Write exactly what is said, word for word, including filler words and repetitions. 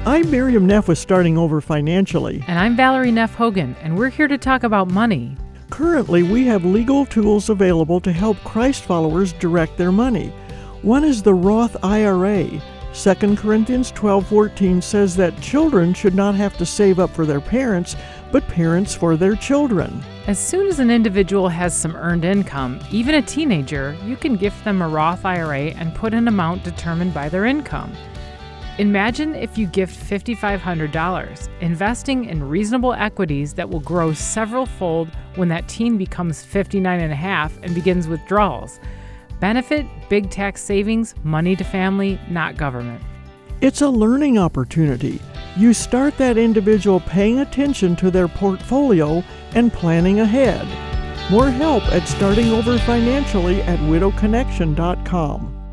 I'm Miriam Neff with Starting Over Financially. And I'm Valerie Neff Hogan, and we're here to talk about money. Currently, we have legal tools available to help Christ followers direct their money. One is the Roth I R A. Second Corinthians twelve fourteen says that children should not have to save up for their parents, but parents for their children. As soon as an individual has some earned income, even a teenager, you can gift them a Roth I R A and put an amount determined by their income. Imagine if you gift five thousand five hundred dollars, investing in reasonable equities that will grow several-fold when that teen becomes fifty-nine and a half and begins withdrawals. Benefit, big tax savings, money to family, not government. It's a learning opportunity. You start that individual paying attention to their portfolio and planning ahead. More help at Starting Over Financially at widow connection dot com.